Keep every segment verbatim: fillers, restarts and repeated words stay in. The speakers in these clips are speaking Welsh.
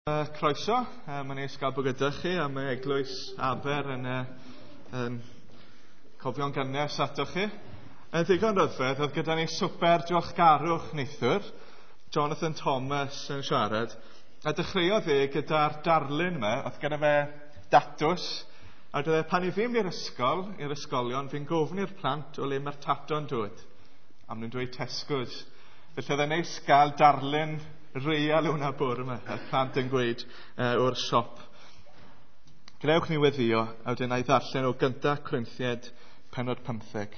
Uh, croeso, uh, mae'n neis gael bod gyda chi am y eglwys Aber yn, uh, yn cofio'n gynnes ato chi. Yn ddigon ryfedd, oedd gyda ni swper diolchgarwch neithwr, Jonathan Thomas yn siarad, a dechreuodd e gyda'r darlun yma, oedd gyda fe datws, a dweud pan i ddim i'r ysgol, i'r ysgolion, fi'n gofyn i'r plant o le mae'r tato'n dod. Am nhw'n dweud Tesco's. Felly oedd e'n neis gael darlun real hwnna bwr yma, y plant yn gweud uh, o'r siop. Gwnewch ni weddio, a wedyn ai ddarllen o gynta Corinthiaid pennod pymtheg.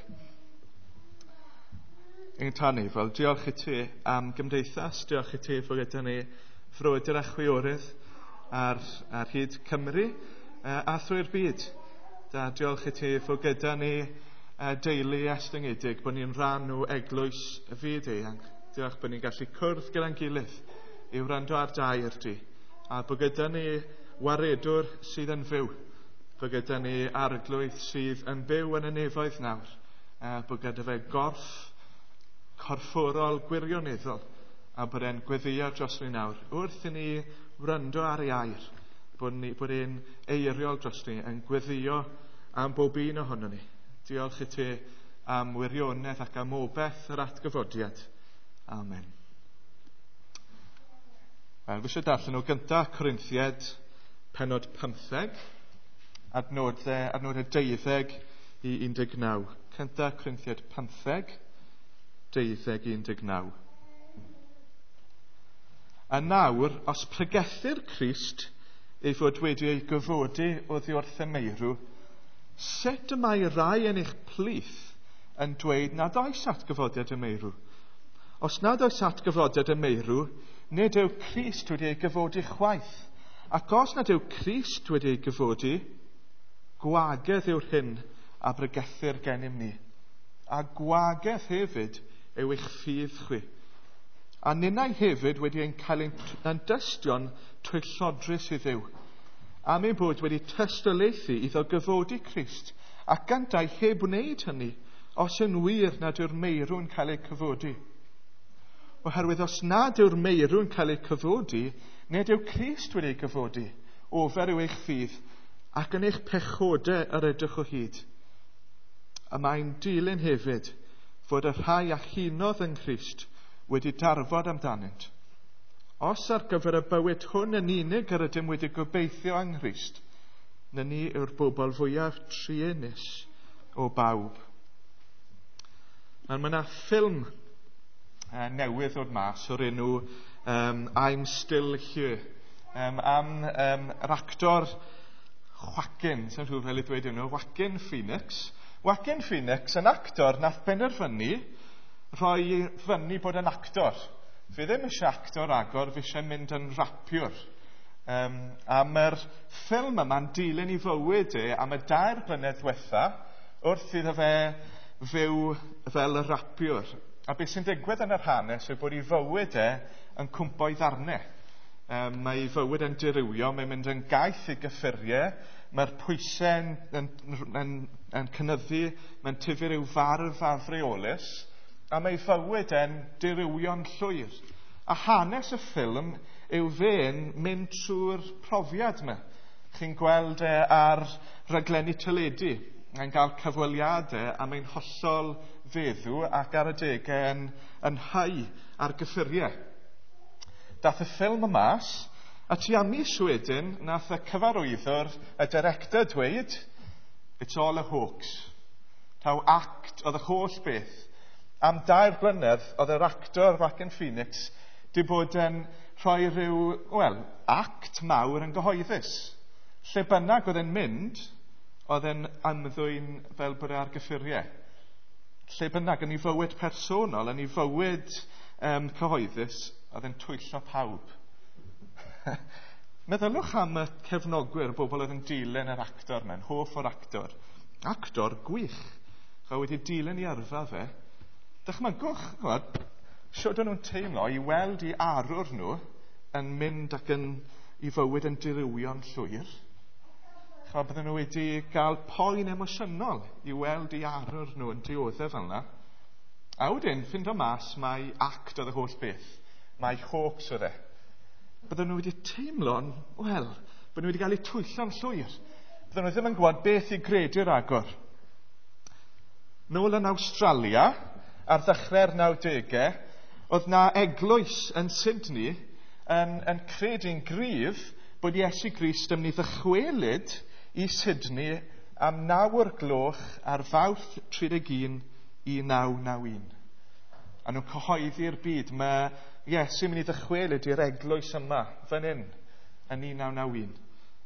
Ein tanifol, diolch i ti am gymdeithas, diolch i ti fod gyda ni frodyr a chwiorydd ar, ar hyd Cymru uh, a thrwy'r byd. Da, diolch i ti fod gyda ni uh, deulu estyngedig, bod ni'n rhan o eglwys y fyd eang. Diolch bod ni'n gallu cwrdd gyda'n gilydd i wrando ar dair di. A bod gyda ni waredwr sydd yn fyw. Bod gyda ni arglwydd sydd yn byw yn y nefoedd nawr. A bod gyda fe gorff corfforol gwirioneddol. A bod e'n gweddio dros ni nawr. Wrth i ni wrando ar ei air. Bod, ni, bod e'n eiriol dros ni yn gweddio am bob un ohono ni. Diolch i ti am wirionedd ac am obeth yr atgyfodiad. Amen. Wel, fi eisiau darllen o gyntaf Corinthiaid pennod pymtheg, adnodau, adnodau deuddeg i un deg naw. Cyntaf Corinthiaid pymtheg, deuddeg i un deg naw. A nawr, os pregethu'r Crist ei fod wedi ei gyfodi oddi wrth y meirw, sut y mae rai yn eich plith yn dweud nad oes atgyfodiad y meirw? Os nad oes atgyfodiad y meirw, nid yw Crist wedi ei gyfodi chwaith. Ac os nad yw Crist wedi ei gyfodi, gwagedd yw'r hyn a bregethir gennym ni. A gwagedd hefyd yw eich ffydd chwi. A ninnau hefyd wedi ein cael ein dystion trwy llodrus i ddiw. Am ein bod wedi tystoleithi iddo gyfodi Crist, ac gandau heb wneud hynny, os yn wir nad yw'r meirw'n cael ei cyfodi. Oherwydd os nad yw'r meirw'n cael ei cyfodi, nid yw Crist wedi ei gyfodi, ofer yw eich ffydd, ac yn eich pechodau yr ydych o hyd. A mae'n dilyn hefyd fod y rhai a hunodd yn Crist wedi darfod amdanynt. Os ar gyfer y bywyd hwn yn unig yr ydym wedi gobeithio yng Nghrist, na ni yw'r bobl fwyaf trienus o bawb. Mae yna ffilm Uh, newydd o'r mas o'r enw um, I'm Still Here um, am um, yr actor Joaquin, sy'n rhywbeth fel i ddweud enw, Joaquin Phoenix. Joaquin Phoenix yn actor nath benderfynu rhoi fyny bod yn actor. Fi ddim eisiau actor agor, fi eisiau mynd yn rapiwr. Um, am yr ffilm yma'n dilyn i fywyd e am y dair blynedd diwetha wrth iddo fe fyw fel y rapiwr. A beth sy'n digwydd yn yr hanes yw bod ei fywyd e yn cwmpo i ddarnau. Um, mae ei fywyd yn dirywio, mae'n mynd yn gaeth i gyffuriau, mae'r pwysau yn, yn, yn, yn cynyddu, mae'n tifur i'w farf afreolus, a mae ei fywyd e'n dirywio'n llwyr. A hanes y ffilm yw fe'n mynd trwy'r profiad yma. Chi'n gweld e ar raglenni teledu. Mae'n cael cyfweliadau a mae'n hollol feddw ac ar y degau yn, yn hau ar gyffuriau. Dath y ffilm y mas, a ti am mis wedyn, nath y cyfarwyddwr, y director dweud, it's all a hoax. Taw act oedd y holl beth. Am dair blynedd, oedd yr actor Joaquin Phoenix di bod yn rhoi rhyw, wel, act mawr yn gyhoeddus. Lle bynnag oedd e'n mynd, oedd e'n ymddwyn fel bod e ar gyffuriau. Lle bynnag yn ei fywyd personol, yn ei fywyd um, cyhoeddus, oedd e'n twyllo pawb. Meddylwch am y cefnogwyr, bobl oedd yn dilyn yr actor mewn, hoff o'r actor. Actor gwych. Cha wedi dilyn i yrfa fe. Dychmygwch, chwad, siwt o'n nhw'n teimlo i weld i arwr nhw yn mynd ac yn ei fywyd yn dirywio'n llwyr. Cha bydden nhw wedi cael poen emosiynol i weld i arwr nhw yn dioddau fel yna. A wedyn, ffind o mas, mae act oedd y holl beth. Mae hoax oedd e. bydden nhw wedi teimlo'n, wel, bydden nhw wedi cael eu twyllo'n llwyr. Bydden nhw ddim yn gwybod beth i gredu'r agor. Nôl yn Awstralia, ar ddechrau'r nawdegau, oedd na eglwys yn Sydney yn, yn credu'n gryf bod Iesu Grist yn mynd i ddychwelyd i Sydney am naw o'r gloch ar Fawrth tri deg un i naw naw un. A nhw'n cyhoeddi'r byd. Mae Iesu'n mynd i ddychwelyd i'r eglwys yma, fan hyn, yn un naw naw un.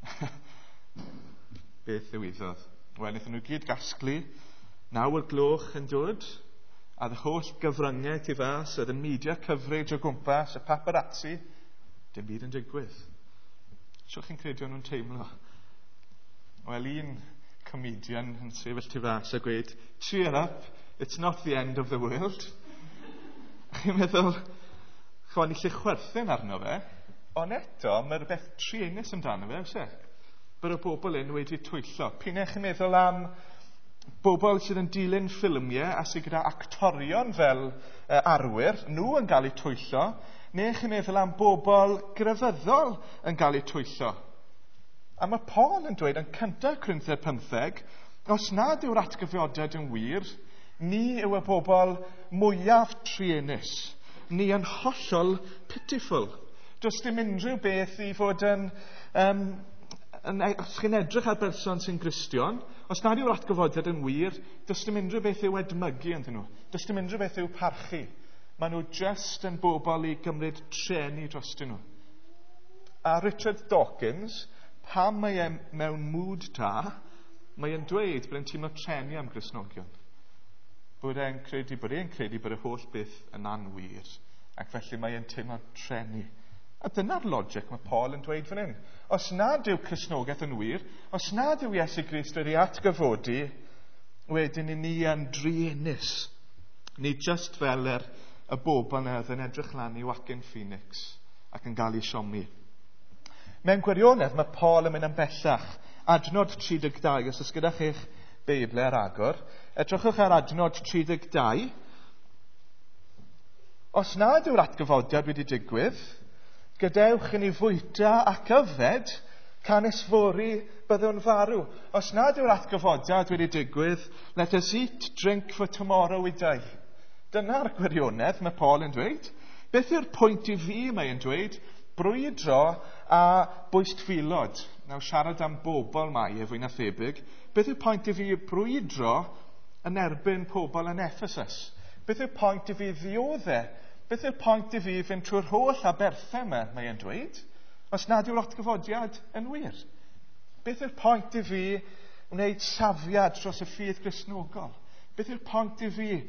Beth ddiwyddodd? Wel, wnaethon nhw gyd gasglu, naw o'r gloch yn dod, a dy holl gyfryngau tu fas, oedd y media coverage o gwmpas, y paparazzi, dim byd yn digwydd. Sio chi'n credu o'n nhw'n teimlo? Wel, un comedian yn sefyll tu fas a gweud, cheer up, it's not the end of the world. Chi'n meddwl, chwan i lle chwerthin arno fe, ond eto, mae'r beth trienus amdano fe, oes e? Bydd y bobl yn wedi twyllo. P'un chi'n meddwl am bobl sydd yn dilyn ffilmiau a sydd gyda actorion fel uh, arwyr, nhw yn cael eu twyllo, neu chi'n meddwl am bobl grefyddol yn cael eu twyllo. A mae Paul yn dweud yn cyntaf Corinthiaid pymtheg, os nad yw'r atgyfiodiad yn wir, ni yw y bobl mwyaf trienus. Ni yn hollol pitiful. Does dim unrhyw beth i fod yn... Um, yn os chi'n edrych ar berson sy'n Gristion, os nad yw'r atgyfodiad yn wir, does dim unrhyw beth i'w edmygu ynddyn nhw. Does dim unrhyw beth i'w parchu. Maen nhw just yn bobl i gymryd treni drostyn nhw. A Richard Dawkins, pam mae e mewn mood da, mae e'n dweud bod e'n teimlo treni am Gristnogion. Bod e'n credu bod e'n credu bod y holl beth yn anwir, ac felly mae e'n teimlo treni. A dyna'r logic mae Paul yn dweud fan hyn. Os nad yw Cristnogaeth yn wir, os nad yw Iesu Grist wedi atgyfodi, wedyn ni yn drienus. Ni just fel yr, y bobl na oedd yn edrych lan i Joaquin Phoenix ac yn cael ei siomi. Mewn gwirionedd, mae Paul yn mynd yn bellach. Adnod tri deg dau, os oes gyda chi'ch Beiblau ar agor, edrychwch ar adnod tri deg dau. Os nad yw'r atgyfodiad wedi digwydd, gadewch i ni fwyta ac yfed, can esfori byddwn farw. Os nad yw'r atgyfodiad wedi digwydd, let us eat, drink for tomorrow we die. Dyna'r gwirionedd mae Paul yn dweud. Beth yw'r pwynt i fi mae yn dweud? Brwydro a bwystfilod. Nawr siarad am bobl mai e fwy na thebyg. Beth yw'r pwynt i fi brwydro yn erbyn pobl yn Ephesus? Beth yw'r pwynt i fi ddioddau? Beth yw'r pwynt i fi fynd trwy'r holl aberthau yma, mae e'n dweud, os nad yw'r atgyfodiad yn wir? Beth yw'r pwynt i fi wneud safiad dros y ffydd Gristnogol? Beth yw'r pwynt i fi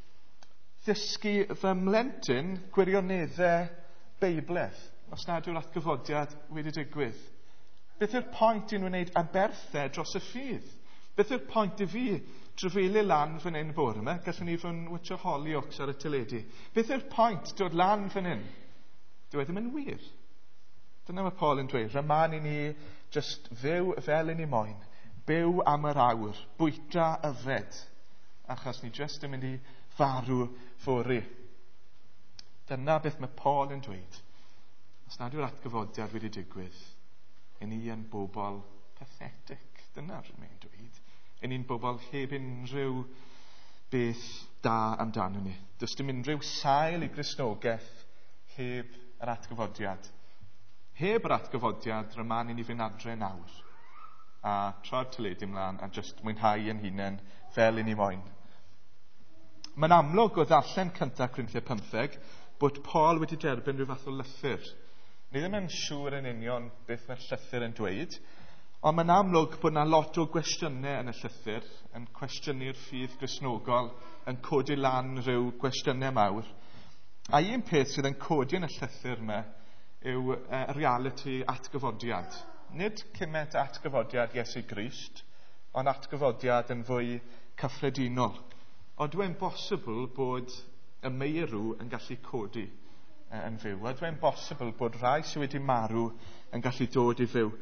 ddysgu fy mlentyn gwirioneddau Beibledd, os nad yw'r atgyfodiad wedi digwydd? Beth yw'r pwynt i nhw wneud aberthau dros y ffydd? Beth yw'r pwynt i fi drafeilu lan fan hyn bore yma? Gallwn ni fod yn wytio Hollyoaks ar y teledu. Beth yw'r pwynt dod lan fan hyn? Dyw e ddim yn wir. Dyna mae Paul yn dweud. Ryman i ni just fyw fel i ni moyn. Byw am yr awr. Bwyta yfed. Achos ni just yn mynd i farw fori. Dyna beth mae Paul yn dweud. Os nad yw'r atgyfodiad wedi digwydd, i ni yn bobl pathetic. Dyna rydym yn dweud. I ni'n bobl heb unrhyw beth da amdano ni. Does dim unrhyw sail i Gristnogaeth heb yr atgyfodiad. Heb yr atgyfodiad, ryman i ni fynd adre nawr. A tro'r teledu mlaen a just mwynhau yn hunain fel i ni moyn. Mae'n amlwg o ddarllen cyntaf Corinthiaid pymtheg bod Paul wedi derbyn rhyw fath o lythyr. Ni ddim yn siŵr yn union beth mae'r llythyr yn dweud, ond mae'n amlwg bod yna lot o gwestiynau yn y llythyr, yn cwestiynu'r ffydd Gristnogol, yn codi lan rhyw gwestiynau mawr. A un peth sydd yn codi yn y llythyr yma yw uh, reality atgyfodiad. Nid cyment atgyfodiad Iesu Grist, ond atgyfodiad yn fwy cyffredinol. Ond dwi'n bosibl bod y meirw yn gallu codi uh, yn fyw. A dwi'n bosibl bod rai sydd wedi marw yn gallu dod i fyw.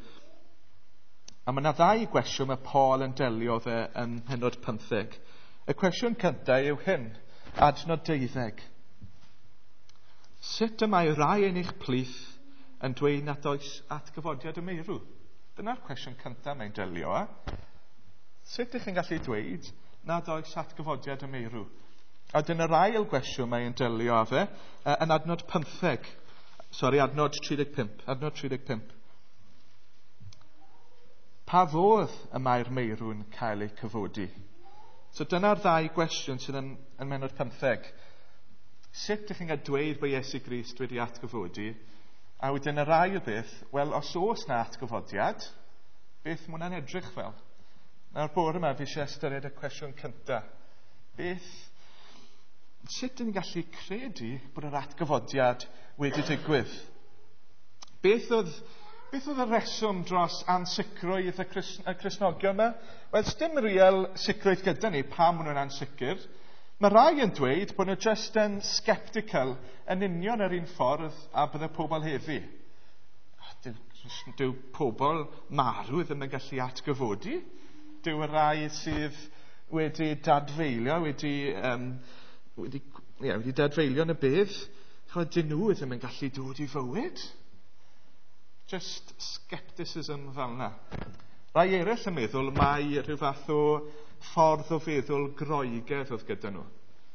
A mae yna ddau gwestiwn mae Paul yn delio fe yn hynod pymtheg. Y cwestiwn cyntaf yw hyn, adnod deuddeg. Sut y mae rai yn eich plith yn dweud nad oes atgyfodiad y meirw? Dyna'r cwestiwn cyntaf mae'n delio â. Sut ydych chi'n gallu dweud nad oes atgyfodiad y meirw? A dyna'r ail gwestiwn mae'n delio â fe uh, yn adnod pymtheg. Sori, adnod tri deg pump. Adnod tri deg pump. Pa fodd y mae'r meirw'n cael ei cyfodi? So dyna'r ddau gwestiwn sydd yn, yn menod pymtheg. Sut ydych chi'n cael dweud bod Iesu Grist wedi atgyfodi? A wedyn yr ail beth, wel, os oes na atgyfodiad, beth mae hwnna'n edrych fel? Nawr bore yma, fi eisiau ystyried y cwestiwn cyntaf. Beth, sut ydyn ni'n gallu credu bod yr atgyfodiad wedi digwydd? Beth oedd, beth oedd y reswm dros ansicrwydd y, Cris, y Cristnogion yma? Wel, dim real sicrwydd gyda ni pam maen nhw'n ansicr. Mae rai yn dweud bod nhw just yn sceptical yn union yr un ffordd a bydde pobl heddi. Dyw, dyw pobl marw ddim yn gallu atgyfodi. Dyw y rai sydd wedi dadfeilio, wedi, um, wedi, yeah, wedi dadfeilio yn y bydd, dyn nhw ddim yn gallu dod i fywyd. Just scepticism fel yna. Rai eraill yn meddwl mai rhyw fath o ffordd o feddwl groegedd oedd gyda nhw.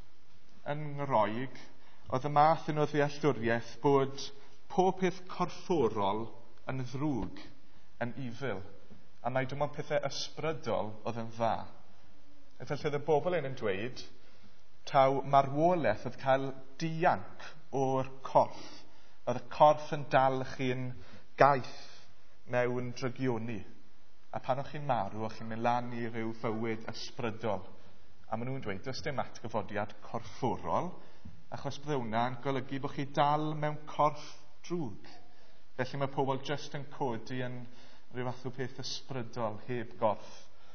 Yn Groeg, oedd y math yn o ddealltwriaeth bod pob peth corfforol yn ddrwg, yn evil, a mai dim ond pethau ysbrydol oedd yn dda. Felly oedd y bobl yn yn dweud, taw marwolaeth oedd cael dianc o'r corff. Oedd y corff yn dal chi'n gaeth mewn drygioni. A pan o'ch chi'n marw, o'ch chi'n mynd lan i ryw fywyd ysbrydol. A maen nhw'n dweud, does dim atgyfodiad corfforol, achos bydd hwnna'n golygu bod chi dal mewn corff drwg. Felly mae pobl just yn codi yn rhyw fath o peth ysbrydol, heb gorff.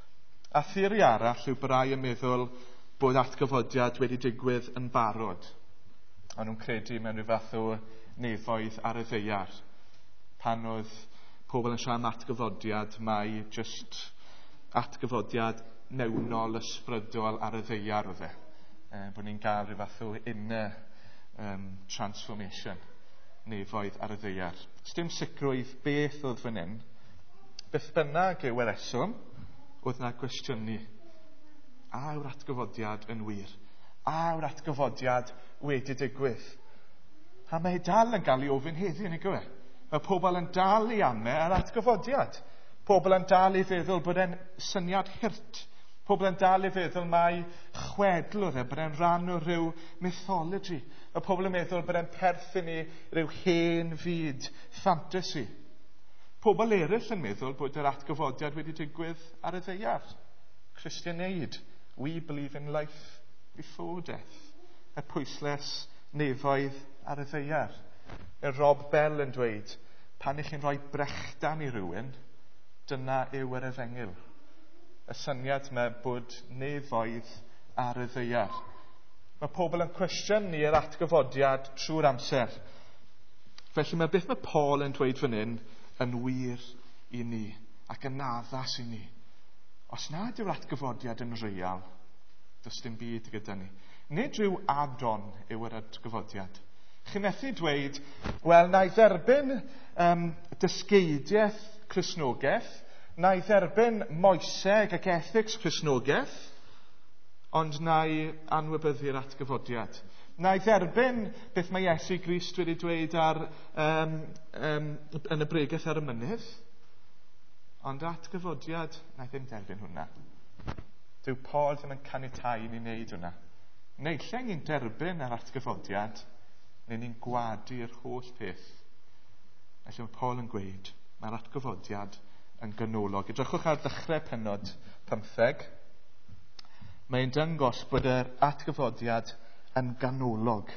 A theori arall yw brai yn meddwl bod atgyfodiad wedi digwydd yn barod. A nhw'n credu mewn rhyw fath o nefoedd ar y ddeiar. Pan oedd pobl yn siarad am atgyfodiad, mae just atgyfodiad mewnol ysbrydol ar y ddeiar o fe. E, bod ni'n gael rhyw fath o inner um, transformation, nefoedd ar y ddeiar. Sdim sicrwydd beth oedd fan hyn. Beth bynnag yw y reswm, oedd na gwestiynu. A yw'r atgyfodiad yn wir? A yw'r atgyfodiad wedi digwydd? A mae dal yn cael ei ofyn heddi yn ei gwe. Mae pobl yn dal i ame ar atgyfodiad. Pobl yn dal i feddwl bod e'n syniad hirt. Pobl yn dal i feddwl mai chwedlwr e, bod e'n rhan o ryw mythology. Mae pobl yn meddwl bod e'n perthyn i ryw hen fyd fantasy. Pobl eraill yn meddwl bod yr atgyfodiad wedi digwydd ar y ddeiar. Christianeid. We believe in life before death. Y pwysles nefoedd ar y ddeiar. Y Rob Bell yn dweud, pan ych chi'n rhoi brechdan i rywun, dyna yw yr efengil. Y syniad yma bod nefoedd ar y ddeiar. Mae pobl yn cwestiynu yr atgyfodiad trwy'r amser. Felly mae beth mae Paul yn dweud fan hyn yn wir i ni ac yn addas i ni. Os nad yw'r atgyfodiad yn real, does dim byd gyda ni. Nid rhyw add-on yw yr atgyfodiad. Chi'n methu dweud, wel, na i dderbyn um, dysgeidiaeth Cristnogaeth, na i dderbyn moeseg ac ethics Cristnogaeth, ond na i anwybyddu'r atgyfodiad. Na i dderbyn beth mae Iesu Grist wedi dweud ar, um, um, yn y bregaeth ar y mynydd, ond atgyfodiad, na i ddim derbyn hwnna. Dyw Paul ddim yn caniatáu ni wneud hwnna. Neu lle ni'n derbyn yr atgyfodiad, neu ni'n gwadu'r holl peth. Felly mae Paul yn gweud, mae'r atgyfodiad yn ganolog. Edrychwch ar ddechrau pennod pymtheg. Mae'n dangos bod yr atgyfodiad yn ganolog.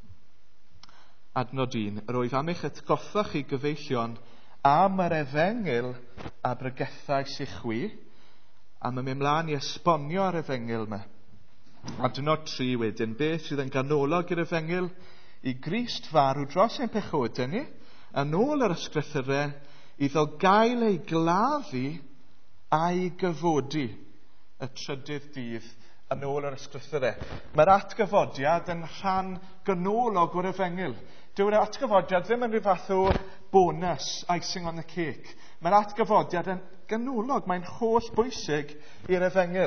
Adnod un, roedd am eich atgoffa chi gyfeillion am yr efengil a bregethais i chwi, a mae'n mynd mlaen i esbonio ar efengil yma. Adnod tri wedyn, beth sydd yn ganolog i'r efengil? I Grist farw dros ein pechodau ni, yn ôl yr ysgrythurau, iddo gael ei gladdu a'i gyfodi, y trydydd dydd yn ôl yr ysgrythurau. Mae'r atgyfodiad yn rhan ganolog o'r efengil. Dyw'r atgyfodiad ddim yn rhyw fath o bonus, icing on the cake. Mae'r atgyfodiad yn ganolog, mae'n holl bwysig i'r Efengyl.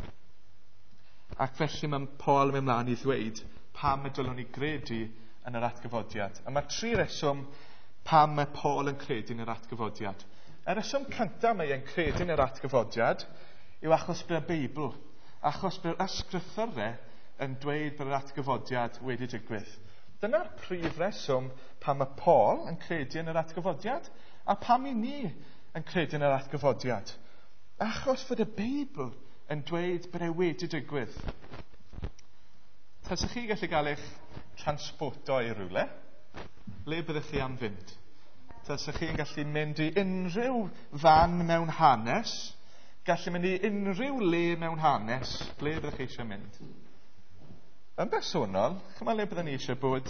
Ac felly mae Paul yn mynd mlaen i ddweud pam y dylwn ni gredu yn yr atgyfodiad. A mae tri reswm pam mae Paul yn credu yn yr atgyfodiad. Y reswm cyntaf mae e'n credu yn yr atgyfodiad yw achos bydd y Beibl, achos bydd ysgrythurau yn dweud bod yr atgyfodiad wedi digwydd. Dyna'r prif reswm pam mae Paul yn credu yn yr atgyfodiad, a pam i ni yn credu yn yr atgyfodiad. Achos fod y Beibl yn dweud bod e wedi digwydd. Tasech chi gallu gael eich transporto i rywle, le byddech chi am fynd? Tasech chi'n gallu mynd i unrhyw fan mewn hanes, gallu mynd i unrhyw le mewn hanes, ble byddech chi eisiau mynd? Yn bersonol, chyma le byddwn ni eisiau bod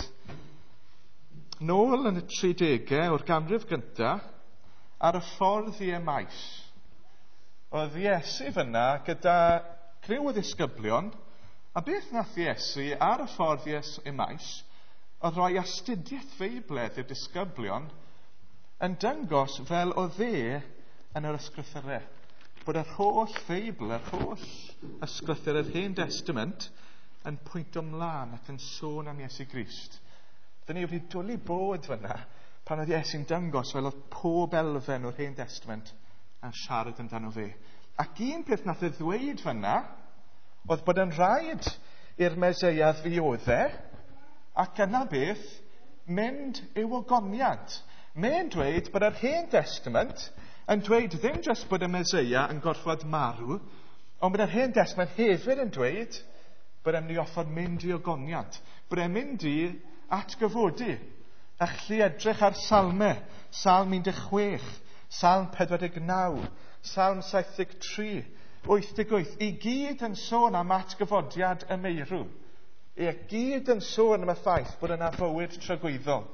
nôl yn y tridegau o'r ganrif gyntaf ar y ffordd i Emmaus. Oedd Iesu fyna gyda criw o ddisgyblion, a beth nath Iesu ar y ffordd i Emmaus oedd rhoi astudiaeth feibledd i'r disgyblion yn dangos fel oedd e yn yr ysgrythurau. Bod yr holl feibl, yr holl ysgrythur yr Hen Testament yn pwynt ymlaen ac yn sôn am Iesu Grist. Dyn ni wedi dwlu bod fyna pan oedd Iesu'n dangos fel oedd pob elfen o'r Hen Testament yn siarad amdano fe. Ac un peth nath e ddweud fyna oedd bod yn rhaid i'r Meseia ddioddau ac yna beth mynd i'w ogoniad. Mae'n dweud bod yr Hen Testament yn dweud ddim jyst bod y Meseia yn gorfod marw, ond bod yr Hen Testament hefyd yn dweud bod e'n mynd i offer mynd i ogoniad, bod e'n mynd i atgyfodi. A chli edrych ar salmau, Salm un deg chwech, Salm pedwar deg naw, Salm saith deg tri, wyth deg wyth, i gyd yn sôn am atgyfodiad y meirw. I gyd yn sôn am y ffaith bod yna fywyd tragwyddol.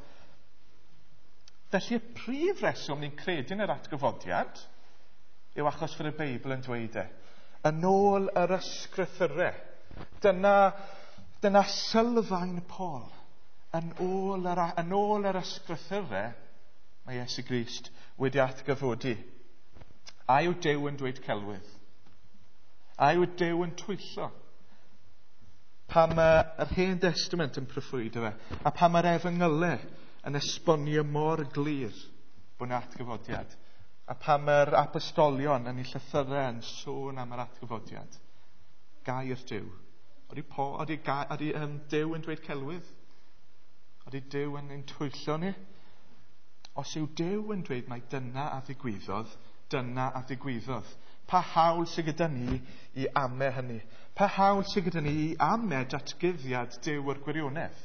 Felly y prif reswm ni'n credu yn yr atgyfodiad yw achos fod y Beibl yn dweud e. Yn ôl yr ysgrythurau. Dyna, dyna sylfaen Paul. Yn ôl yr, yn ôl yr ysgrythurau, mae Iesu Grist wedi atgyfodi. A yw Duw yn dweud celwydd? A yw Duw yn twyllo? Pam mae'r Hen Testament yn proffwydo fe, a pam mae'r Efengylau yn esbonio mor glir bod yna atgyfodiad, a pam mae'r apostolion yn eu llythyrau yn sôn am yr atgyfodiad. Gair Duw. Odi, po, odi, ga, odi um, Duw yn dweud celwydd? Odi Duw yn ein twyllo ni? Os yw Duw yn dweud mai dyna a ddigwyddodd, dyna a ddigwyddodd. Pa hawl sydd gyda ni i ame hynny? Pa hawl sydd gyda ni i ame datgyddiad Duw o'r gwirionedd?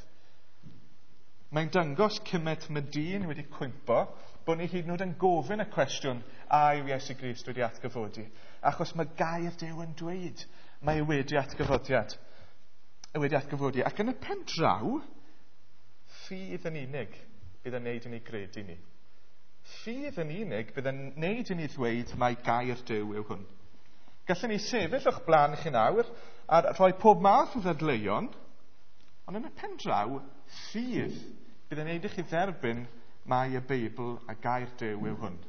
Mae'n dangos cymet mae dyn wedi cwympo bod ni hyd yn oed yn gofyn y cwestiwn a yw Iesu Grist wedi atgyfodi. Achos mae gair Duw yn dweud mae wedi atgyfodiad. wedi atgyfodi. Ac yn y pen draw, ffydd yn unig bydd yn neud i ni gredu ni. Ffydd yn unig bydd yn neud i ni ddweud mae gair Duw yw hwn. Gallwn ni sefyll o'ch blaen chi nawr a rhoi pob math o ddadleuon, ond yn y pen draw, ffydd bydd yn neud i chi dderbyn mae y Beibl a gair Duw yw hwn.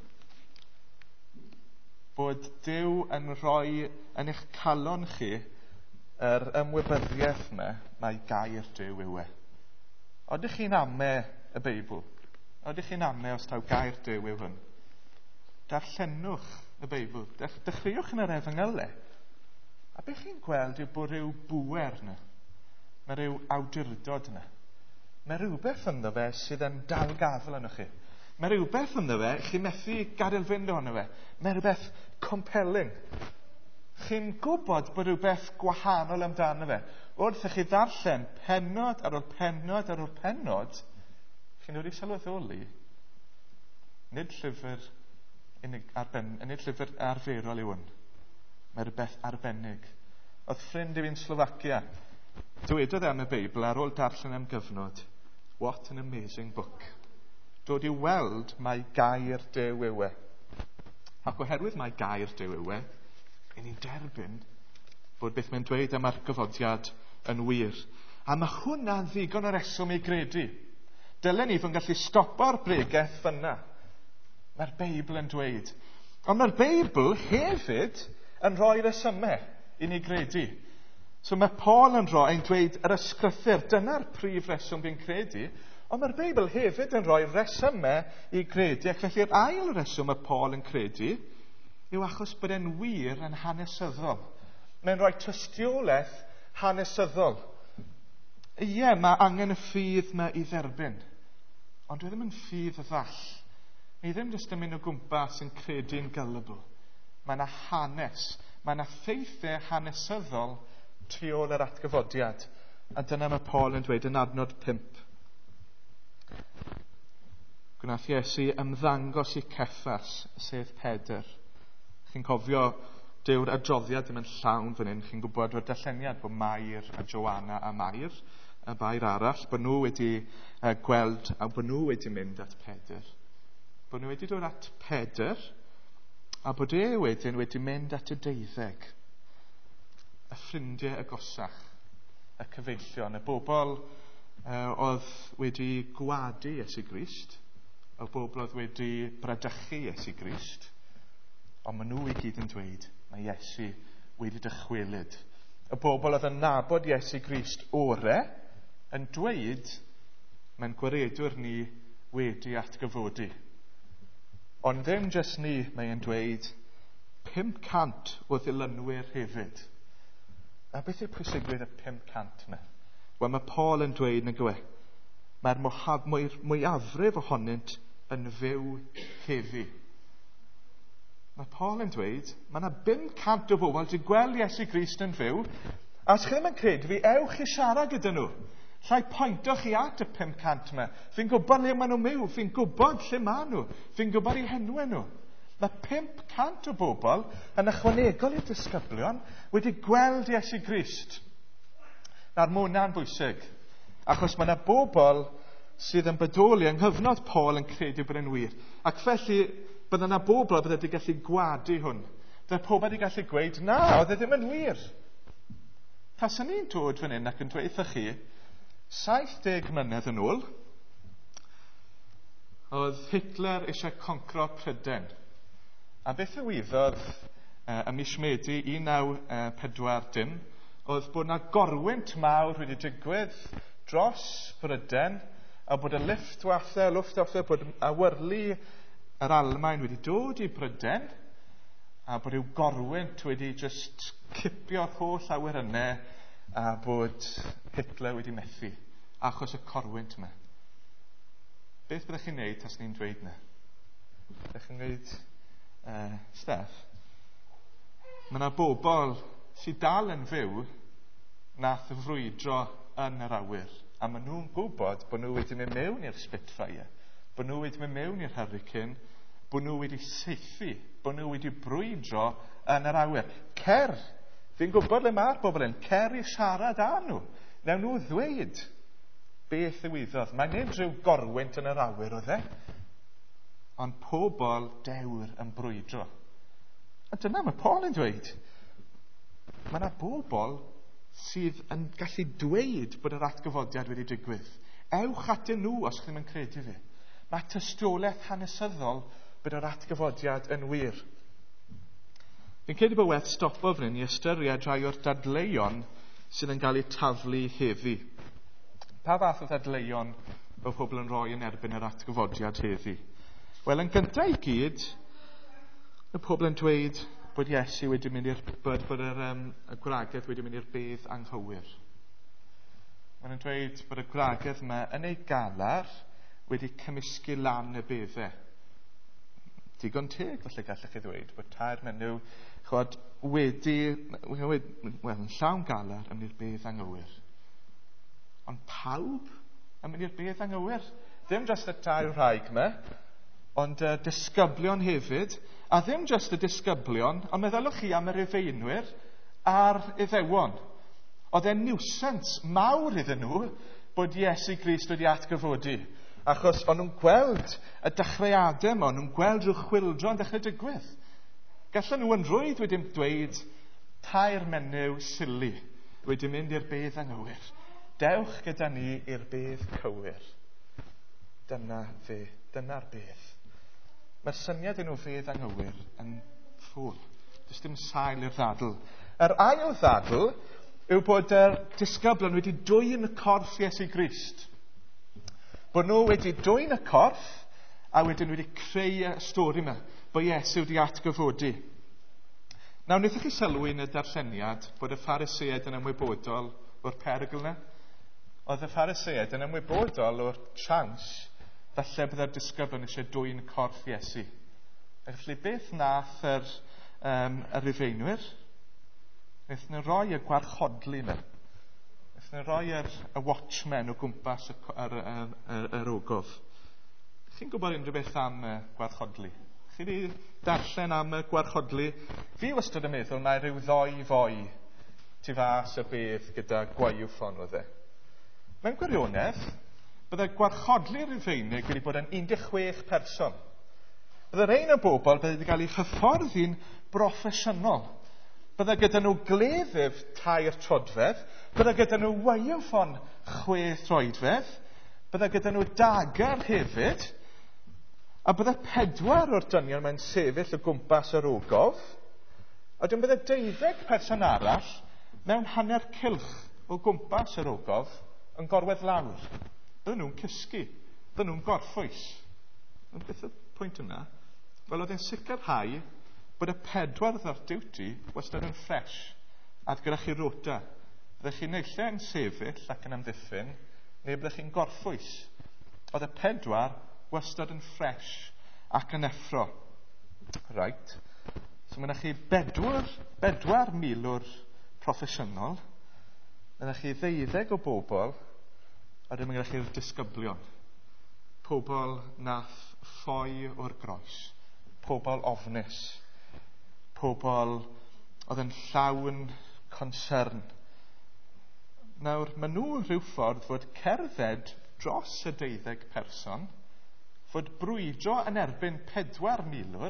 Bod Duw yn rhoi yn eich calon chi yr ymwybyddiaeth yma mae gair Duw yw e. Odych chi'n ame y Beibl? Odych chi'n ame os taw gair Duw yw hwn? Darllenwch y Beibl. Dechreuwch yn yr Efengylau. A beth chi'n gweld yw bod rhyw bwer yna. Mae rhyw awdurdod yna. Mae rhywbeth ynddo fe sydd yn dal gafel yno chi. Mae rhywbeth ynddo fe, chi methu gadael fynd ohono fe. Mae rhywbeth compelling. Chi'n gwybod bod rhywbeth gwahanol amdano fe. Wrth i chi ddarllen pennod ar ôl pennod ar ôl pennod, chi'n wedi sylweddoli, nid llyfr, arben, nid llyfr arferol yw hwn. Mae rhywbeth arbennig. Oedd ffrind i fi'n Slovacia, dywedodd am y Beibl ar ôl darllen am gyfnod. What an amazing book. Dod i weld mae gair Duw yw e. Ac oherwydd mae gair Duw yw e, i ni'n derbyn bod beth mae'n dweud am ar gyfodiad yn wir. A mae hwnna'n ddigon o reswm i gredu. Dylen ni fod yn gallu stopo'r bregaeth fyna. Mae'r Beibl yn dweud. Ond mae'r Beibl hefyd yn rhoi resymau i ni gredu. So mae Paul yn rhoi, yn dweud yr ysgrythyr, dyna'r prif reswm fi'n credu, ond mae'r Beibl hefyd yn rhoi resymau i gredu, ac felly'r ail reswm y Paul yn credu yw achos bod e'n wir yn hanesyddol. Mae'n rhoi tystiolaeth hanesyddol. Ie, mae angen y ffydd yma i dderbyn, ond dwi ddim yn ffydd y ddall. Ni ddim jyst yn mynd o gwmpas yn credu'n gullible. Mae yna hanes, mae yna ffeithiau hanesyddol tu ôl yr atgyfodiad. A dyna mae Paul yn dweud yn adnod pump. Gwnaeth Iesu ymddangos i Cephas, sef Pedr. Chi'n cofio dyw'r adroddiad ddim yn llawn fan hyn. Chi'n gwybod o'r darlleniad bod Mair a Joanna a Mair, a bair arall, bod nhw wedi uh, gweld a bod nhw wedi mynd at Pedr. Bod nhw wedi dod at Pedr a bod e wedyn wedi mynd at y deuddeg. Y ffrindiau agosach, y cyfeillion, y bobl uh, oedd wedi gwadu Iesu Grist, y bobl oedd wedi bradychu Iesu Grist, ond maen nhw i gyd yn dweud, mae Iesu wedi dychwelyd. Y bobl oedd yn nabod Iesu Grist ore, yn dweud, mae'n gwaredwr ni wedi atgyfodi. Ond ddim jyst ni, mae'n dweud, pum cant o ddilynwyr hefyd. A beth yw pwysigrwydd y pum cant yna? Wel, mae Paul yn dweud yn gwe, mae'r mwyafrif ohonynt yn fyw heddi. Mae Paul yn dweud, mae yna bum cant o bobl wedi gweld Iesu Grist yn fyw, a os chi ddim yn credu fi, ewch i siarad gyda nhw. Llai pointio chi at y pum cant yma. Fi'n gwybod le maen nhw'n myw, fi'n gwybod lle maen nhw, fi'n gwybod eu henwau nhw. Mae pum cant o bobl yn ychwanegol i'r disgyblion wedi gweld Iesu Grist. Nawr mae hwnna'n bwysig, achos mae yna bobl sydd yn bodoli yng nghyfnod Paul yn credu bod e'n wir. Ac felly, bydde yna bobl bydde wedi gallu gwadu hwn. Bydde pobl wedi gallu gweud, na, oedd e ddim yn wir. Taswn ni'n dod fan hyn ac yn dweud chi, saith deg mlynedd yn ôl, oedd Hitler eisiau concro Prydain. A beth ddigwyddodd uh, ym mis Medi un naw pedwar dim, oedd bod yna gorwynt mawr wedi digwydd dros Prydain, a bod y lift wathau, lwft wathau, bod awyrlu yr Almaen wedi dod i Prydain, a bod yw gorwynt wedi just cipio'r holl awyrennau, a bod Hitler wedi methu, achos y corwynt yma. Beth byddech chi'n neud tas ni'n dweud yna? Byddech chi'n dweud, uh, Steph, mae yna bobl sydd dal yn fyw nath y frwydro yn yr awyr, a maen nhw'n gwybod bod nhw wedi mynd mewn i'r Spitfire, bod nhw wedi mynd mewn i'r Hurricane, bod nhw wedi saethu, bod nhw wedi brwydro yn yr awyr. Cer, fi'n gwybod le mae'r bobl yn, cer i siarad â nhw. Newn nhw ddweud beth ddigwyddodd. Mae nid rhyw gorwynt yn yr awyr oedd e, ond pobl dewr yn brwydro. A dyna mae Paul yn dweud. Mae yna bobl sydd yn gallu dweud bod yr atgyfodiad wedi digwydd. Ewch atyn nhw os chi ddim yn credu fi. Mae tystiolaeth hanesyddol bod yr atgyfodiad yn wir. Fi'n credu bod werth stopo fan hyn i ystyried rhai o'r dadleuon sydd yn cael eu taflu heddi. Pa fath o dadleuon o pobl yn rhoi yn erbyn yr atgyfodiad heddi? Wel, yn gyntaf i gyd, y pobl yn dweud bod Iesu wedi mynd i'r bod, bod yr, um, y gwragedd wedi mynd i'r bedd anghywir. Mae'n dweud bod y gwragedd yma yn ei galar wedi cymysgu lan y beddau. Digon teg, felly gallech chi ddweud, bod tair menyw chod, wedi, wel, yn llawn galar yn mynd i'r bedd anghywir. Ond pawb yn mynd i'r bedd anghywir? Ddim jyst y tair wraig yma, ond y disgyblion hefyd, a ddim jyst y disgyblion, ond meddylwch chi am yr Rufeinwyr a'r Iddewon. Oedd e'n niwsans mawr iddyn nhw bod Iesu Grist wedi atgyfodi, achos o'n nhw'n gweld y dechreuadau yma, o'n nhw'n gweld rhyw chwildro yn dechrau digwydd. Gallen nhw yn rwydd wedi dweud tair menyw sili wedi mynd i'r bedd anghywir. Dewch gyda ni i'r bedd cywir. dyna fe, dyna'r beth. Mae'r syniad enw fedd anghywir yn ffwl. Does dim sail i'r ddadl. Yr ail ddadl yw bod yr disgyblion wedi dwyn y corff Iesu Grist. Bod nhw wedi dwyn y corff a wedyn wedi creu y stori yma, bod Iesu wedi atgyfodi. Nawr, wnaethoch chi sylwi yn y darlleniad bod y Phariseaid yn ymwybodol o'r perygl yna? Oedd y Phariseaid yn ymwybodol o'r chans falle byddai'r disgyblion eisiau dwyn corff Iesu. Felly beth nath yr, um, yr Rufeinwyr? Wnaethon nhw roi y gwarchodlu yma. Wnaethon nhw roi yr, y watchmen o gwmpas yr, yr, yr, yr ogof. Chi'n gwybod unrhyw beth am y gwarchodlu? Chi wedi darllen am y gwarchodlu? Fi wastad yn meddwl mae rhyw ddoi foi tu fas y bedd gyda gwaywffon oedd e. Mewn gwirionedd, byddai gwarchodlu Rufeinig wedi bod yn un deg chwech person. Byddai'r ein o bobl byddai wedi cael ei hyfforddi'n broffesiynol. Byddai gyda nhw gleddyf tair trodfedd, byddai gyda nhw waywffon chwe troedfedd, byddai gyda nhw dagar hefyd, a byddai pedwar o'r dynion mae'n sefyll o gwmpas yr ogof, a dwi'n byddai deuddeg person arall mewn hanner cylch o gwmpas yr ogof yn gorwedd lawr. Bydden nhw'n cysgu, bydden nhw'n gorffwys. Ond beth yw'r pwynt yna? Wel, oedd e'n sicrhau bod y pedwar ddar diwti wastad yn ffres, a gyda chi rota. Byddech chi'n neill yn sefyll ac yn amddiffyn, neu byddech chi'n gorffwys. Oedd y pedwar wastad yn ffres ac yn effro. Right. So mae yna chi bedwar, bedwar milwr proffesiynol, mae yna chi ddeuddeg o bobl, a dyma gyda chi'r disgyblion. Pobl nath ffoi o'r groes. Pobl ofnus. Pobl oedd yn llawn concern. Nawr, maen nhw rhyw ffordd fod cerdded dros y deuddeg person, fod brwydro yn erbyn pedwar milwr,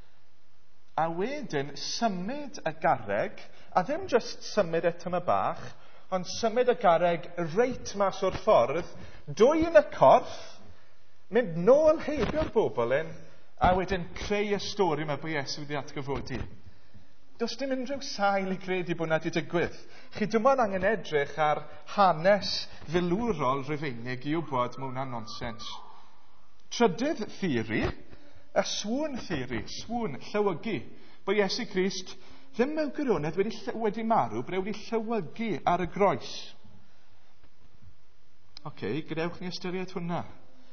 a wedyn symud y garreg, a ddim just symud e tyma bach, ond symud y garreg reit mas o'r ffordd, dwyn y corff, mynd nôl heibio'r bobl yn, a wedyn creu y stori yma bod Iesu wedi atgyfodi. Does dim unrhyw sail i credu bod na wedi digwydd. Chi dim ond angen edrych ar hanes filwrol Rufeinig i wybod mae hwnna'n nonsens. Trydydd theori, y swoon theori, swoon, llewygu, bod Iesu Grist ddim mewn gwirionedd wedi, wedi marw, bod e wedi llewygu ar y groes. Oce, okay, gadewch ni ystyried hwnna.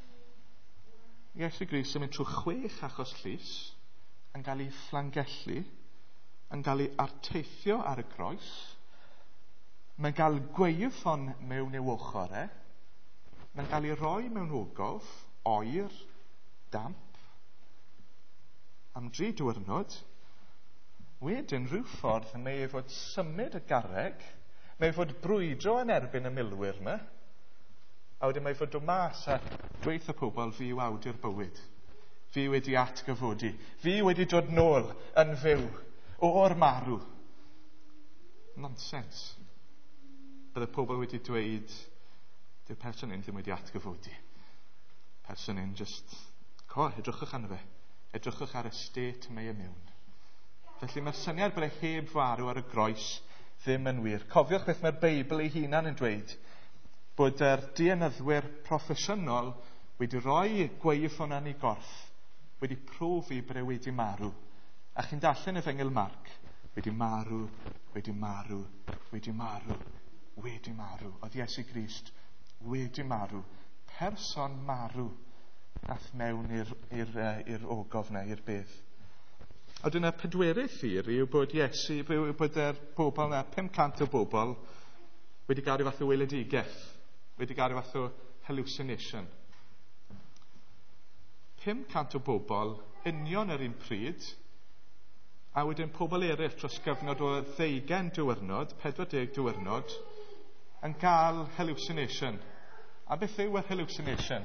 Iesu Grist yn mynd trwy chwech achos llys, yn cael ei fflangellu, yn cael ei arteithio ar y groes, mae'n cael gwaywffon mewn i'w ochr e, mae'n cael ei roi mewn ogof, oer, damp, am dri diwrnod, wedyn rhyw ffordd mae ei fod symud y garreg, mae ei fod brwydro yn erbyn y milwyr yma, a wedyn mae ei fod o mas a dweith y pobl fi yw awdur bywyd. Fi wedi atgyfodi. Fi wedi dod nôl yn fyw o'r marw. Nonsens. Bydd y pobl wedi dweud dyw'r person un ddim wedi atgyfodi. Person un just, co, edrychwch arno fe. Edrychwch ar y state mae e mewn. Felly mae'r syniad bod e heb farw ar y groes ddim yn wir. Cofiwch beth mae'r Beibl ei hunan yn dweud, bod yr dienyddwyr proffesiynol wedi rhoi gwaywffon yn ei gorff, wedi profi bod e wedi marw. A chi'n darllen y Efengyl Marc, wedi marw, wedi marw, wedi marw, wedi marw. Oedd Iesu Grist wedi marw. Person marw nath mewn i'r, i'r, i'r ogof na, i'r bedd. A dyna pedwerydd theori yw bod Iesu, bod yr bobl na, pum cant o bobl wedi gael ryw fath o weledigaeth, wedi gael ryw fath o hallucination. Pum cant o bobl union yr un pryd, a wedyn pobl eraill dros gyfnod o ddeugain diwrnod, pedwar deg diwrnod, yn cael hallucination. A beth yw yr hallucination?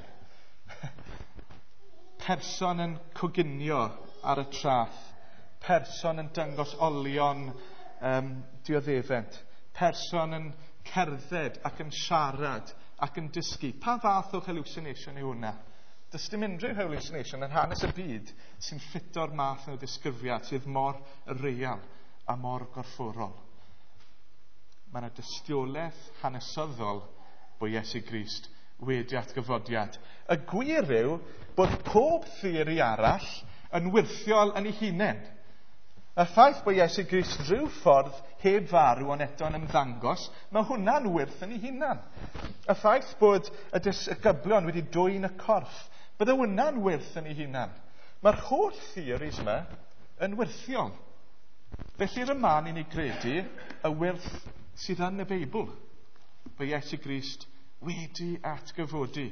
Person yn coginio ar y traeth, person yn dangos olion um, dioddefent, person yn cerdded ac yn siarad ac yn dysgu. Pa fath o hallucination yw hwnna? Does dim unrhyw hallucination yn hanes y byd sy'n ffito'r math o ddisgrifiad sydd mor real a mor gorfforol. Mae yna dystiolaeth hanesyddol bod Iesu Grist wedi atgyfodiad. Y gwir yw bod pob theori arall yn wyrthiol yn ei hunain. Y ffaith bod Iesu Grist rhyw ffordd heb farw ond eto yn ymddangos, mae hwnna'n wyrth yn ei hunain. Y ffaith bod y disgyblion wedi dwyn y corff, bydde hwnna'n wyrth yn ei hunain. Mae'r holl theories yma yn wyrthiol. Felly ryman i ni credu y wyrth sydd yn y Beibl, bod Iesu Grist wedi atgyfodi.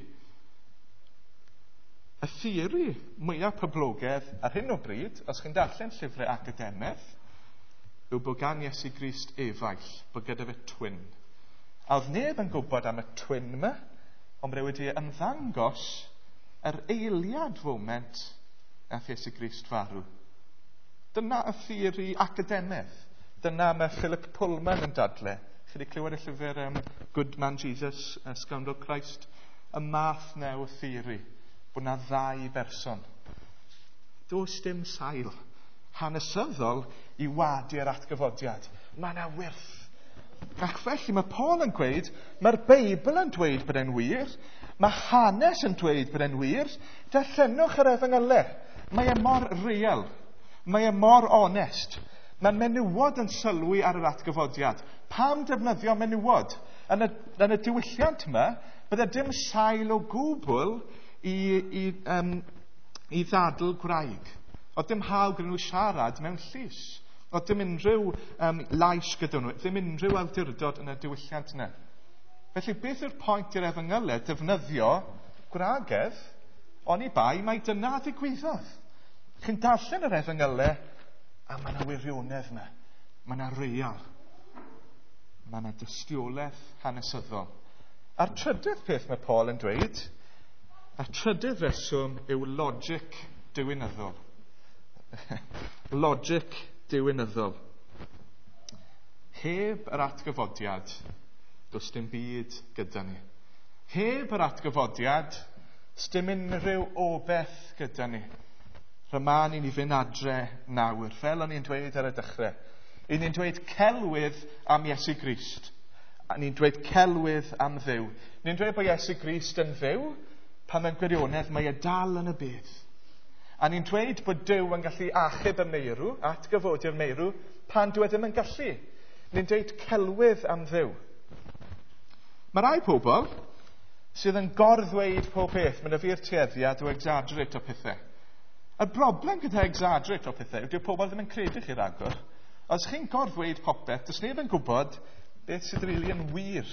Y theori mwyaf poblogaidd ar hyn o bryd, os chi'n darllen llyfrau academaidd, yw bod gan Iesu Grist efaill, bod gyda fe twin. A oedd neb yn gwybod am y twin yma, ond mae wedi ymddangos yr eiliad foment nath Iesu Grist farw. Dyna y theori academaidd. Dyna mae Philip Pullman yn dadle. Chi wedi clywed y llyfr um, Good Man Jesus, uh, Scoundrel Christ? Y math new o theori, bod yna ddau berson. Does dim sail hanesyddol i wadu'r atgyfodiad. Mae yna wyrth. Ac felly mae Paul yn gweud, mae'r Beibl yn dweud bod e'n wir, mae hanes yn dweud bod e'n wir, darllenwch yr Efengylau. Mae e mor real, mae e mor onest. Mae menywod yn sylwi ar yr atgyfodiad. Pam defnyddio menywod? Yn y, yn y diwylliant yma, bydde dim sail o gwbl i, i, um, i ddadl gwraig. O dim hawl gyda nhw siarad mewn llys. O dim unrhyw um, lais gyda nhw. Ddim unrhyw awdurdod yn y diwylliant yna. Felly beth yw'r pwynt i'r Efengylau defnyddio gwragedd? Oni bai mae dyna ddigwyddodd. Chi'n darllen yr Efengylau, a mae yna wirionedd yma. Mae yna real. Mae yna dystiolaeth hanesyddol. A'r trydydd peth mae Paul yn dweud, a trydydd reswm yw logic diwinyddol. Logic diwinyddol. Heb yr atgyfodiad, does dim byd gyda ni. Heb yr atgyfodiad, does dim unrhyw obeth gyda ni. Ryman i ni fynd adre nawr, fel o'n i'n dweud ar y dechrau. I ni'n dweud celwydd am Iesu Grist. A ni'n dweud celwydd am Dduw. Ni'n dweud bod Iesu Grist yn Dduw, pan mae'n gwirionedd mae e dal yn y bedd. A ni'n dweud bod Duw yn gallu achub y meirw, atgyfodi'r meirw, pan dwi ddim yn gallu. Ni'n dweud celwydd am Dduw. Mae rai pobl sydd yn gorddweud pob peth, mae'n y fi'r tueddiad o exaggerate o pethau. Y broblem gyda exaggerate o pethau yw dyw pobl ddim yn credu chi ragor. Os chi'n gorddweud popeth, does neb yn gwybod beth sydd rili yn wir.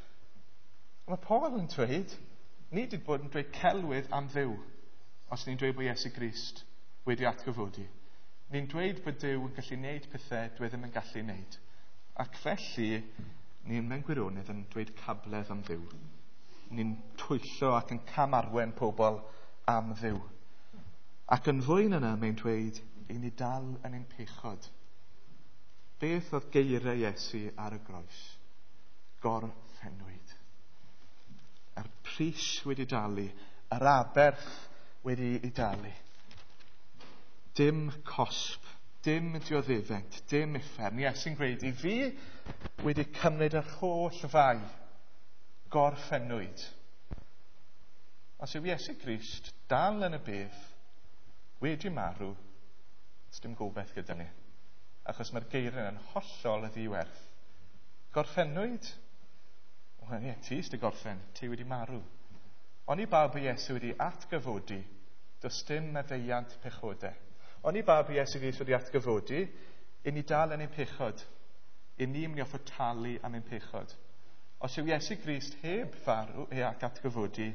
Mae Paul yn dweud, ni wedi bod yn dweud celwydd am Dduw, os ni'n dweud bod Iesu Grist wedi atgyfodi. Ni'n dweud bod Duw yn gallu gwneud pethau dwi ddim yn gallu gwneud. Ac felly, ni'n mewn gwirionedd yn dweud cabledd am Dduw. Ni'n twyllo ac yn camarwen pobl am Dduw. Ac yn fwy na yna, mae'n dweud, i ni dal yn ein pechod. Beth oedd geiriau Iesu ar y groes? Gorffenwyd. Yr pris wedi dalu, yr aberth wedi ei dalu. Dim cosb, dim dioddefent, dim uffern. Iesu'n gweud, i fi wedi cymryd yr holl fai. Gorffenwyd. Os yw Iesu Grist dal yn y bedd, wedi marw, does dim gobeith gyda ni. Achos mae'r geiriau yn hollol y ddiwerth. Gorffenwyd? Wel, ie, ti ysdi gorffen, ti wedi marw. Oni bai bod Iesu wedi atgyfodi, does dim meddeiant pechodau. Oni bai bod Iesu Grist wedi atgyfodi, i ni dal yn ein pechod. I ni mynd i offer talu am ein pechod. Os yw Iesu Grist heb farw ac atgyfodi,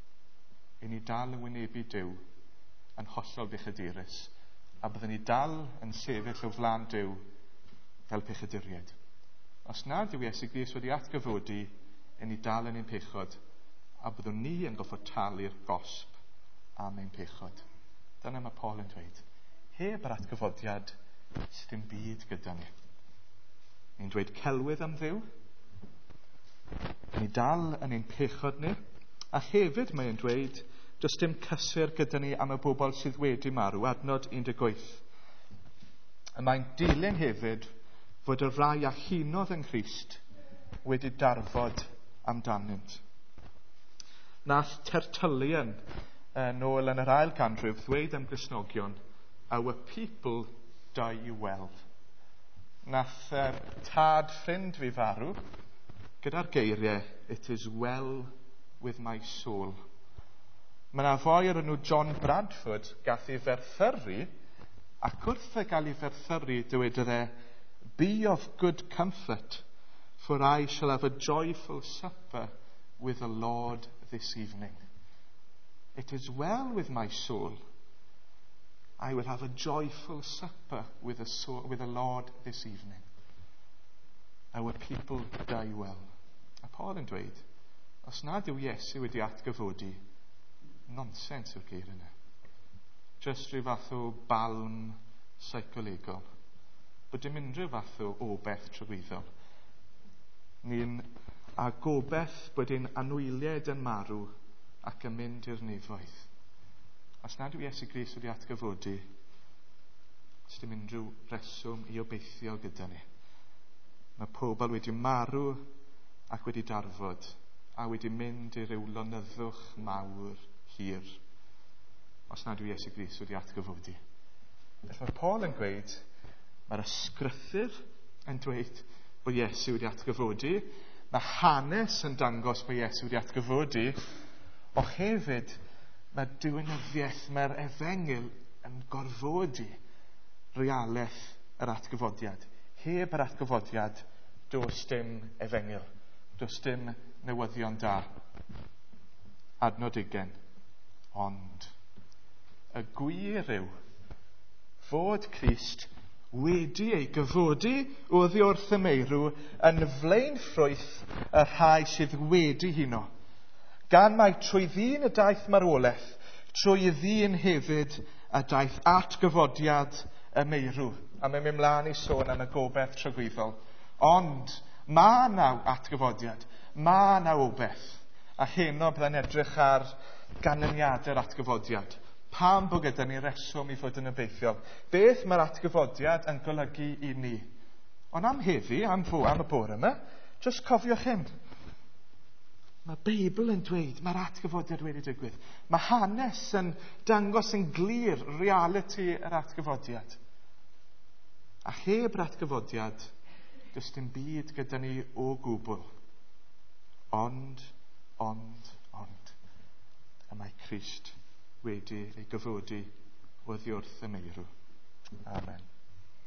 i ni dal yn wynebu Duw yn hollol bechadurus, a byddwn ni dal yn sefyll o flaen Duw fel pechaduriaid. Os nad yw Iesu Grist wedi atgyfodi, i ni dal yn ein pechod, a byddwn ni yn goffod talu'r gosb am ein pechod. Dyna mae Paul yn dweud. Heb yr atgyfodiad, sydd dim byd gyda ni. Ni'n dweud celwydd am Dduw, ni dal yn ein pechod ni, a hefyd mae'n dweud Does dim cysur gyda ni am y bobl sydd wedi marw, adnod un deg wyth. Y mae'n dilyn hefyd fod y rai a hunodd yn Christ wedi darfod amdanynt. Nath Tertullian yn ôl yn yr ail ganrif ddweud am Gristnogion, our people die well. Nath uh, tad ffrind fi farw gyda'r geiriau, it is well with my soul. Mae yna foi o'r enw John Bradford gath ei ferthyru, ac wrth y gael ei ferthyru dywedodd e, be of good comfort, for I shall have a joyful supper with the Lord this evening. It is well with my soul. I will have a joyful supper with the, soul, with the Lord this evening. Our people die well. A Paul yn dweud, os nad yw Iesu wedi atgyfodi, nonsens yw'r geir yna. Just rhyw fath o balm seicolegol. Bod dim unrhyw fath o obeth tragweddol. Ni'n agobeth bod ein anwyliad yn marw ac yn mynd i'r nefoedd. Os nad yw Iesu Grist wedi atgyfodi, os dim unrhyw reswm i obeithio gyda ni. Mae pobl wedi marw ac wedi darfod a wedi mynd i ryw lonyddwch mawr hir. Os nad yw Iesu Grist wedi atgyfodi. Felly mae Paul yn gweud, mae'r ysgrythyr yn dweud bod Iesu wedi atgyfodi, mae hanes yn dangos bod Iesu wedi atgyfodi, o hefyd mae diwinyddiaeth, mae'r efengil yn gorfodi realaeth yr atgyfodiad. Heb yr atgyfodiad, does dim efengil, does dim newyddion da. Adnod ugain. Ond y gwir yw fod Crist wedi ei gyfodi oddi wrth y meirw yn flaen ffrwyth y rhai sydd wedi huno. Gan mai trwy ddyn y daeth marwolaeth, trwy ddyn hefyd y daeth atgyfodiad y meirw. A mae'n mynd mlaen i sôn am y gobeth tragweddol. Ond mae naw atgyfodiad, mae naw obeth. A heno byddai'n edrych ar ganlyniadau'r atgyfodiad. Pam bod gyda ni reswm i fod yn obeithiol? Beth mae'r atgyfodiad yn golygu i ni? Ond am heddi, am fo, am y bore yma, jyst cofiwch hyn. Mae Beibl yn dweud, mae'r atgyfodiad wedi digwydd. Mae hanes yn dangos yn glir reality yr atgyfodiad. A heb yr atgyfodiad, does dim byd gyda ni o gwbl. Ond, ond, ond, y mae Crist wedi ei gyfodi oddi wrth y meirw. Amen.